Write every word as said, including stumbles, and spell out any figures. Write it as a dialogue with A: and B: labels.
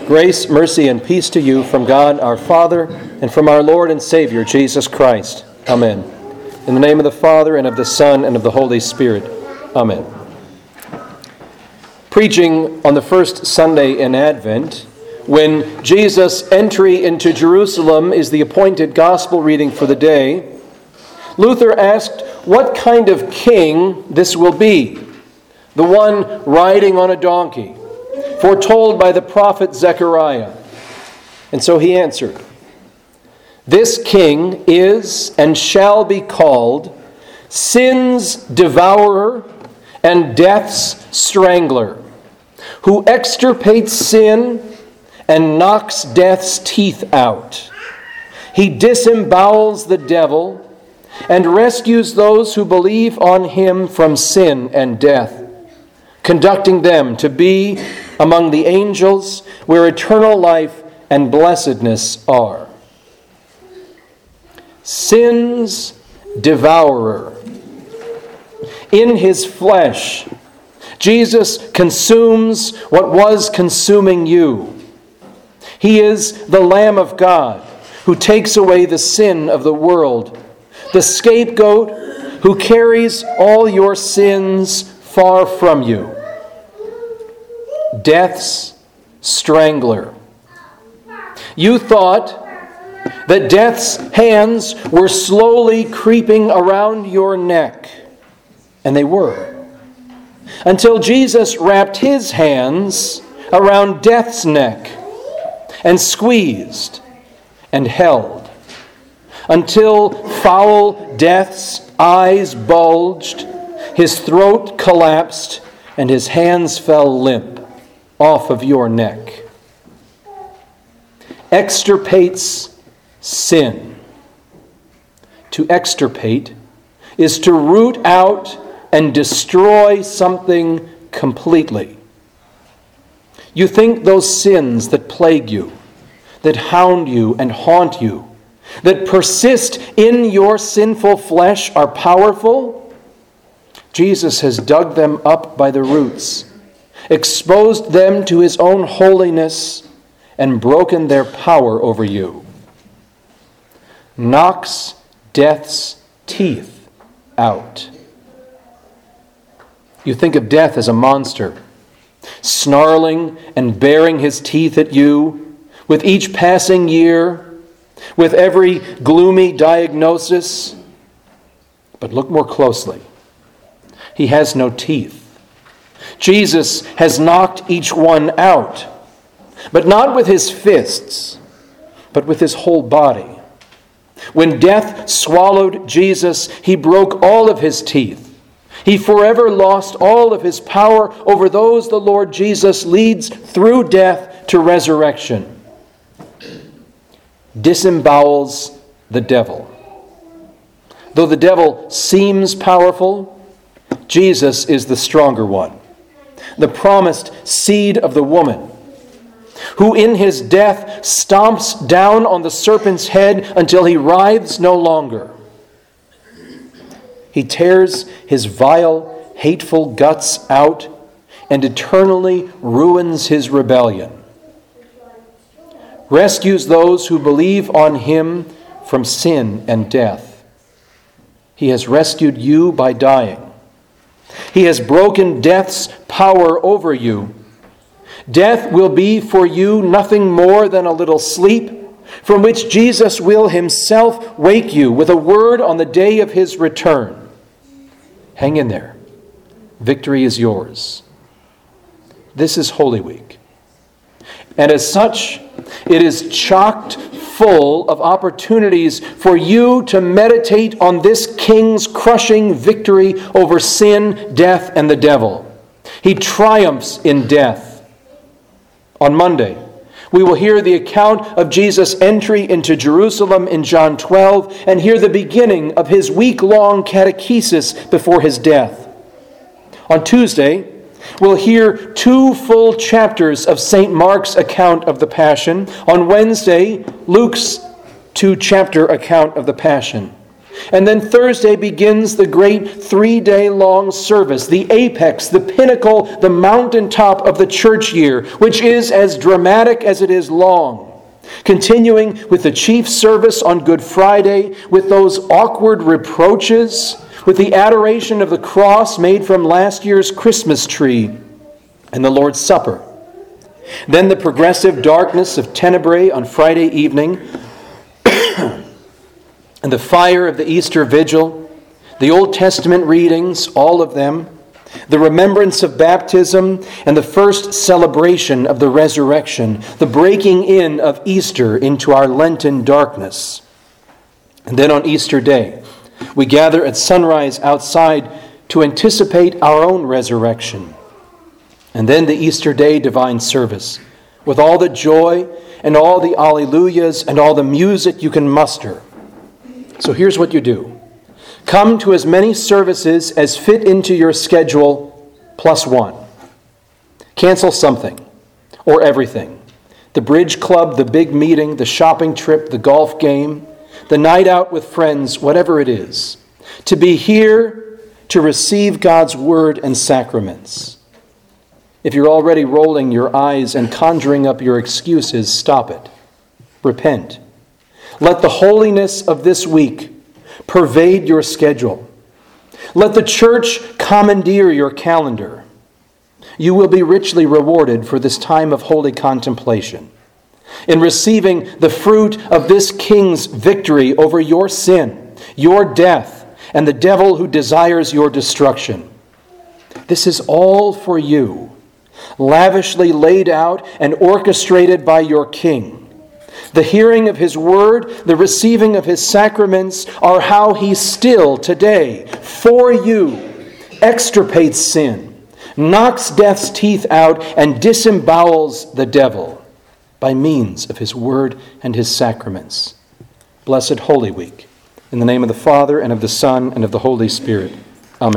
A: Grace, mercy, and peace to you from God our Father and from our Lord and Savior, Jesus Christ. Amen. In the name of the Father, and of the Son, and of the Holy Spirit. Amen. Preaching on the first Sunday in Advent, when Jesus' entry into Jerusalem is the appointed gospel reading for the day, Luther asked what kind of king this will be, the one riding on a donkey, foretold by the prophet Zechariah. And so he answered, "This king is and shall be called sin's devourer and death's strangler, who extirpates sin and knocks death's teeth out. He disembowels the devil and rescues those who believe on him from sin and death, conducting them to be among the angels where eternal life and blessedness are." Sin's devourer. In his flesh, Jesus consumes what was consuming you. He is the Lamb of God who takes away the sin of the world, the scapegoat who carries all your sins far from you. Death's strangler. You thought that death's hands were slowly creeping around your neck, and they were, until Jesus wrapped his hands around death's neck and squeezed and held, until foul death's eyes bulged, his throat collapsed, and his hands fell limp off of your neck. Extirpates sin. To extirpate is to root out and destroy something completely. You think those sins that plague you, that hound you and haunt you, that persist in your sinful flesh are powerful? Jesus has dug them up by the roots, exposed them to his own holiness, and broken their power over you. Knocks death's teeth out. You think of death as a monster, snarling and baring his teeth at you with each passing year, with every gloomy diagnosis. But look more closely. He has no teeth. Jesus has knocked each one out, but not with his fists, but with his whole body. When death swallowed Jesus, he broke all of his teeth. He forever lost all of his power over those the Lord Jesus leads through death to resurrection. Disembowels the devil. Though the devil seems powerful, Jesus is the stronger one, the promised seed of the woman, who in his death stomps down on the serpent's head until he writhes no longer. He tears his vile, hateful guts out and eternally ruins his rebellion. Rescues those who believe on him from sin and death. He has rescued you by dying. He has broken death's power over you. Death will be for you nothing more than a little sleep, from which Jesus will himself wake you with a word on the day of his return. Hang in there. Victory is yours. This is Holy Week. And as such, it is chocked full of opportunities for you to meditate on this King's crushing victory over sin, death, and the devil. He triumphs in death. On Monday, we will hear the account of Jesus' entry into Jerusalem in John twelve and hear the beginning of his week-long catechesis before his death. On Tuesday, we'll hear two full chapters of Saint Mark's account of the Passion. On Wednesday, Luke's two-chapter account of the Passion. And then Thursday begins the great three-day-long service, the apex, the pinnacle, the mountaintop of the church year, which is as dramatic as it is long. Continuing with the chief service on Good Friday, with those awkward reproaches, with the adoration of the cross made from last year's Christmas tree, and the Lord's Supper. Then the progressive darkness of Tenebrae on Friday evening, and the fire of the Easter Vigil, the Old Testament readings, all of them, the remembrance of baptism, and the first celebration of the resurrection, the breaking in of Easter into our Lenten darkness. And then on Easter Day, we gather at sunrise outside to anticipate our own resurrection. And then the Easter Day divine service, with all the joy and all the alleluias and all the music you can muster. So here's what you do. Come to as many services as fit into your schedule, plus one. Cancel something, or everything. The bridge club, the big meeting, the shopping trip, the golf game, the night out with friends, whatever it is. To be here to receive God's word and sacraments. If you're already rolling your eyes and conjuring up your excuses, stop it. Repent. Let the holiness of this week pervade your schedule. Let the church commandeer your calendar. You will be richly rewarded for this time of holy contemplation, in receiving the fruit of this King's victory over your sin, your death, and the devil who desires your destruction. This is all for you, lavishly laid out and orchestrated by your King. The hearing of his word, the receiving of his sacraments are how he still today, for you, extirpates sin, knocks death's teeth out, and disembowels the devil by means of his word and his sacraments. Blessed Holy Week, in the name of the Father, and of the Son, and of the Holy Spirit.